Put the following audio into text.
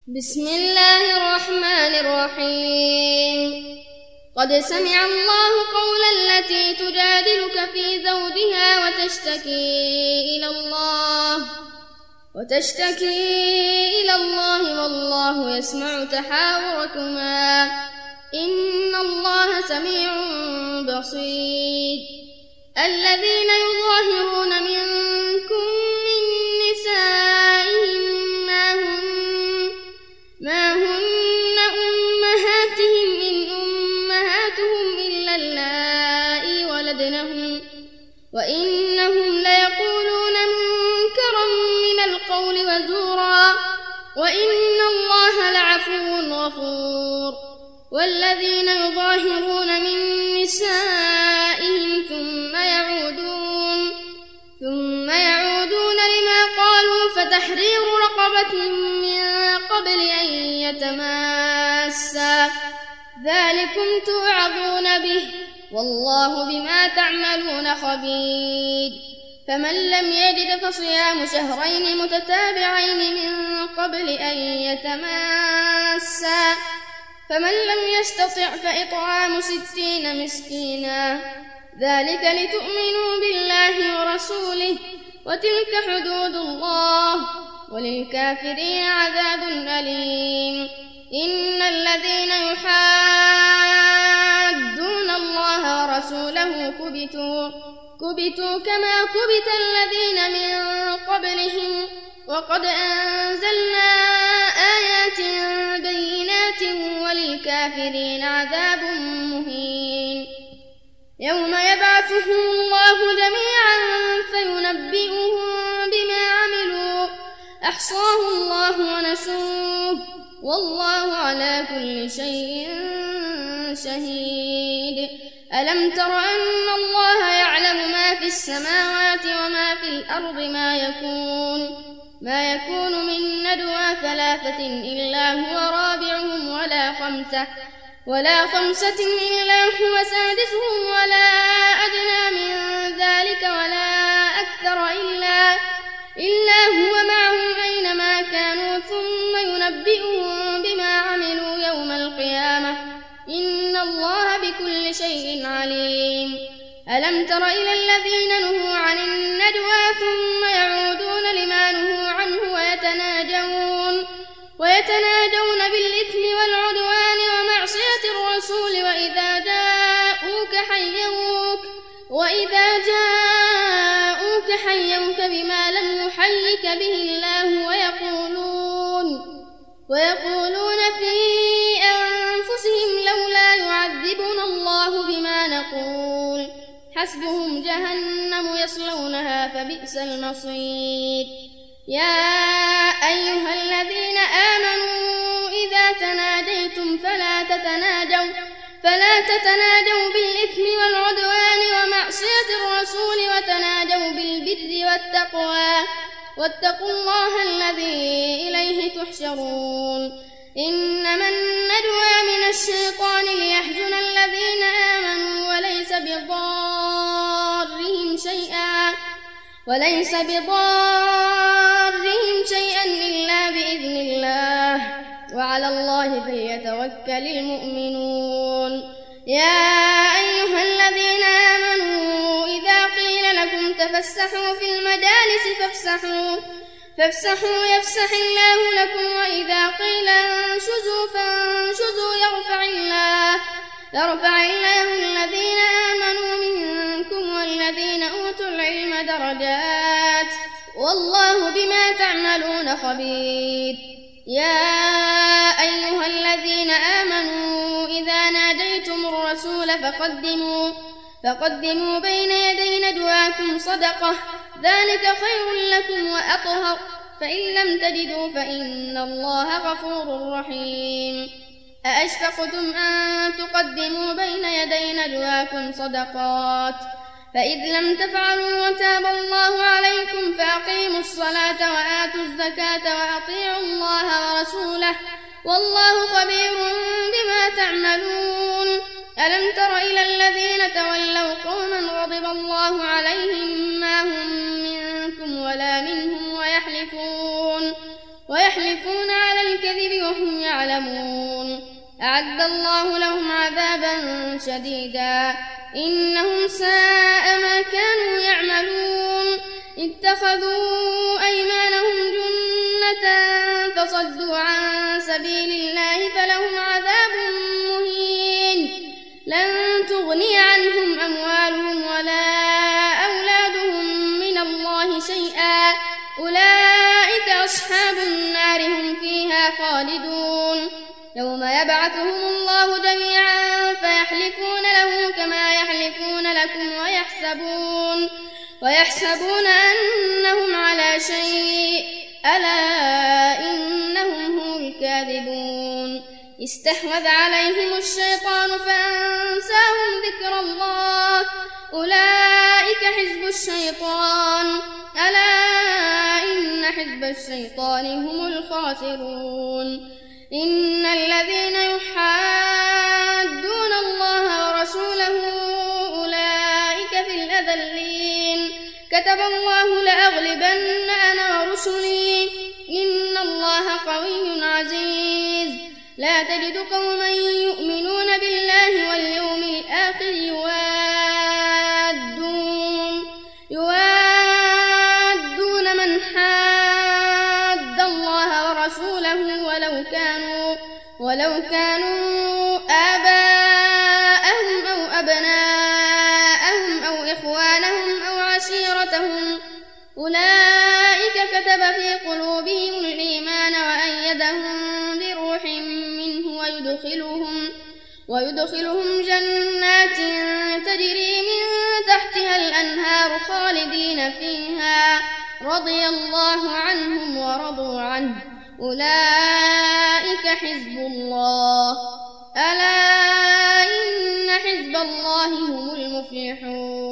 بسم الله الرحمن الرحيم قد سمع الله قول التي تجادلك في زوجها وتشتكي إلى الله والله يسمع تحاوركما إن الله سميع بصير. الذين يظاهرون منكم من نسائهم ما هن أمهاتهم إن أمهاتهم إلا اللائي ولدنهم وإنهم ليقولون منكرا من القول وزورا وإن الله لعفو غفور. والذين يظاهرون من نسائهم ثم يعودون لما قالوا فتحرير رقبة من قبل أن يتماسا ذلكم توعظون به والله بما تعملون خبير. فمن لم يجد فصيام شهرين متتابعين من قبل أن يتماسا فمن لم يستطع فإطعام 60 مسكينا ذلك لتؤمنوا بالله ورسوله وتلك حدود الله وللكافرين عذاب أليم. إن الذين يحادون الله ورسوله كبتوا كما كبت الذين من قبلهم وقد أنزلنا آيات بينات وللكافرين عذاب مهين. يوم يبعثهم الله جميعا فينبئهم بما عملوا أحصاه الله ونسوه والله على كل شيء شهيد. ألم تر أن الله يعلم ما في السماوات وما في الأرض ما يكون من نجوى 3 إلا هو رابعهم ولا 5 إلا هو سادسهم ولا أدنى من ذلك ولا أكثر إلا هو معهم أينما كانوا ثم ينبئهم بما عملوا يوم القيامة إن الله بكل شيء عليم. ألم تر إلى الذين نهوا عن النجوى ثم يعودون لما نهوا عنه ويتناجون بالإثم والعدوان ومعصية الرسول وإذا جاءوك حيوك بما لم يحيك به الله ويقولون في أنفسهم لولا يعذبنا الله بما نقول حسبهم جهنم يصلونها فبئس المصير. يا أيها الذين آمنوا إذا تناجيتم فلا تتناجوا بالإثم والعدوان ومعصية الرسول وتناجوا بالبر والتقوى واتقوا الله الذي إليه تحشرون. إنما النجوى من الشيطان ليحزن الذين آمنوا وليس بضارهم شيئا إلا بإذن الله وعلى الله فليتوكل المؤمنون. يا أيها الذين آمنوا إذا قيل لكم تفسحوا في المجالس فافسحوا يفسح الله لكم وإذا قيل انشزوا فانشزوا يرفع الله الذين آمنوا منكم والذين أوتوا العلم درجات والله بما تعملون خبير. يا أيها الذين آمنوا إذا ناجيتم الرسول فقدموا بين يدي نجواكم صدقة ذلك خير لكم وأطهر فإن لم تجدوا فإن الله غفور رحيم. أأشفقتم أن تقدموا بين يدي نجواكم صدقات فإذ لم تفعلوا وتاب الله عليكم فأقيموا الصلاة وآتوا الزكاة وأطيعوا الله ورسوله والله خبير بما تعملون. ألم تر إلى الذين تولوا قوما غضب الله عليهم ما هم منكم ولا منهم ويحلفون ويحلفون على الكذب وهم يعلمون. أعد الله لهم عذابا شديدا إنهم ساء ما كانوا يعملون. اتخذوا أيمانهم جنة فصدوا عن سبيل الله فلهم عذاب مهين. لن تغني عنهم أموالهم ولا أولادهم من الله شيئا أولئك أصحاب النار هم فيها خالدون. يوم يبعثهم الله جميعا فيحلفون له كما يحلفون لكم ويحسبون أنهم على شيء ألا إنهم هم الكاذبون. استحوذ عليهم الشيطان فأنساهم ذكر الله أولئك حزب الشيطان ألا إن حزب الشيطان هم الخاسرون. إن الذين يحادون الله ورسوله أولئك في الأذلين. كتب الله لأغلبن أنا ورسلي إن الله قوي عزيز. لا تجد قوما يؤمنون بالله واليوم الآخر يوادون من حاد الله ورسوله ولو كانوا آباءهم أو أبناءهم أو إخوانهم أو عشيرتهم أولئك كتب في قلوبهم الإيمان وأيدهم بروح منه ويدخلهم جنات تجري من تحتها الأنهار خالدين فيها رضي الله عنهم ورضوا عنه أولئك حزب الله ألا إن حزب الله هم المفلحون.